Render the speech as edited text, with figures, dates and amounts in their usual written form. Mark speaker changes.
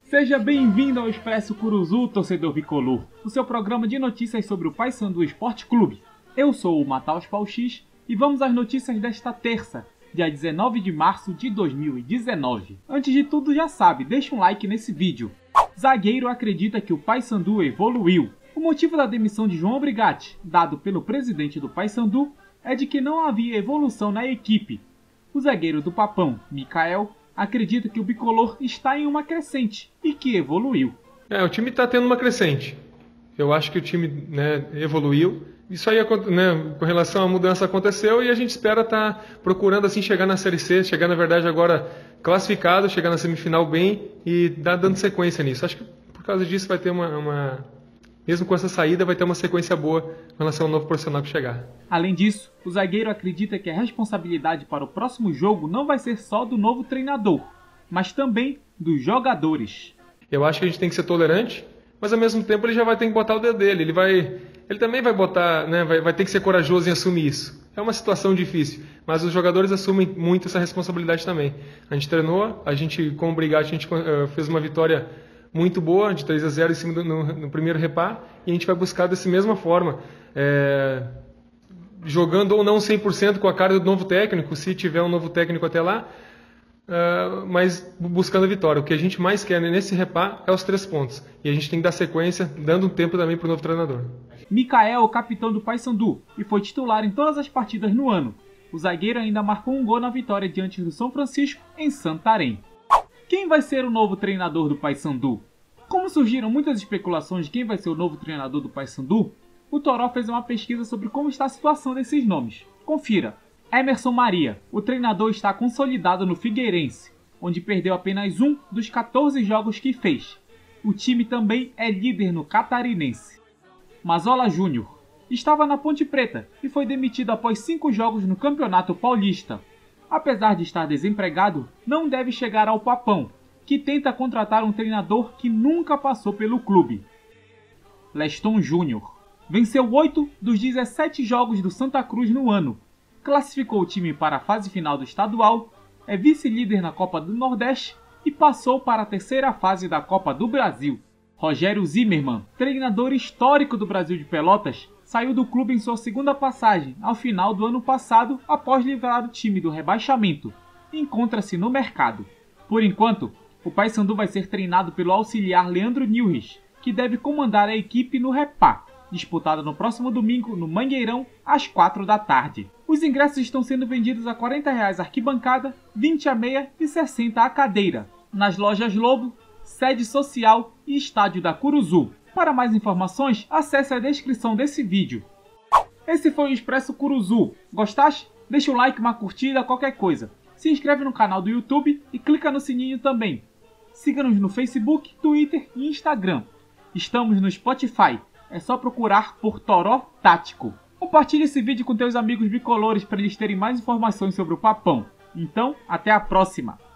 Speaker 1: Seja bem-vindo ao Expresso Curuzu, torcedor bicolor, o seu programa de notícias sobre o Paysandu Esporte Clube. Eu sou o Mataus Pauxis e vamos às notícias desta terça, dia 19 de março de 2019. Antes de tudo, já sabe, deixa um like nesse vídeo. Zagueiro acredita que o Paysandu evoluiu. O motivo da demissão de João Brigatti, dado pelo presidente do Paysandu, é de que não havia evolução na equipe. O zagueiro do Papão, Mikael, acredita que o bicolor está em uma crescente e que evoluiu.
Speaker 2: O time está tendo uma crescente. Eu acho que o time evoluiu. Isso aí, com relação à mudança, aconteceu e a gente espera estar procurando assim chegar na Série C, chegar na verdade agora classificado, chegar na semifinal bem e dando sequência nisso. Acho que por causa disso vai ter mesmo com essa saída, vai ter uma sequência boa em relação ao novo profissional que chegar.
Speaker 1: Além disso, o zagueiro acredita que a responsabilidade para o próximo jogo não vai ser só do novo treinador, mas também dos jogadores.
Speaker 2: Eu acho que a gente tem que ser tolerante, mas ao mesmo tempo ele já vai ter que botar o dedo dele. Ele também vai botar, vai ter que ser corajoso em assumir isso. É uma situação difícil, mas os jogadores assumem muito essa responsabilidade também. A gente treinou, com o Brigatti, a gente fez uma vitória muito boa, de 3-0 em cima no primeiro repá, e a gente vai buscar dessa mesma forma, jogando ou não 100% com a cara do novo técnico, se tiver um novo técnico até lá, mas buscando a vitória. O que a gente mais quer nesse repá é os 3 pontos, e a gente tem que dar sequência, dando um tempo também para o novo treinador.
Speaker 1: Mikael é o capitão do Paysandu e foi titular em todas as partidas no ano. O zagueiro ainda marcou um gol na vitória diante do São Francisco, em Santarém. Quem vai ser o novo treinador do Paysandu? Como surgiram muitas especulações de quem vai ser o novo treinador do Paysandu, o Toró fez uma pesquisa sobre como está a situação desses nomes. Confira. Emerson Maria. O treinador está consolidado no Figueirense, onde perdeu apenas um dos 14 jogos que fez. O time também é líder no Catarinense. Mazola Júnior. Estava na Ponte Preta e foi demitido após 5 jogos no Campeonato Paulista. Apesar de estar desempregado, não deve chegar ao Papão, que tenta contratar um treinador que nunca passou pelo clube. Leston Júnior. Venceu 8 dos 17 jogos do Santa Cruz no ano. Classificou o time para a fase final do estadual, é vice-líder na Copa do Nordeste e passou para a terceira fase da Copa do Brasil. Rogério Zimmermann, treinador histórico do Brasil de Pelotas, saiu do clube em sua segunda passagem, ao final do ano passado, após livrar o time do rebaixamento. Encontra-se no mercado. Por enquanto, o Paysandu vai ser treinado pelo auxiliar Leandro Nilres, que deve comandar a equipe no Repá, disputada no próximo domingo no Mangueirão, às 4 da tarde. Os ingressos estão sendo vendidos a R$ 40 a arquibancada, 20 a meia e 60 a cadeira, nas lojas Lobo, Sede Social e Estádio da Curuzu. Para mais informações, acesse a descrição desse vídeo. Esse foi o Expresso Curuzu. Gostaste? Deixa um like, uma curtida, qualquer coisa. Se inscreve no canal do YouTube e clica no sininho também. Siga-nos no Facebook, Twitter e Instagram. Estamos no Spotify. É só procurar por Toró Tático. Compartilhe esse vídeo com teus amigos bicolores para eles terem mais informações sobre o Papão. Então, até a próxima!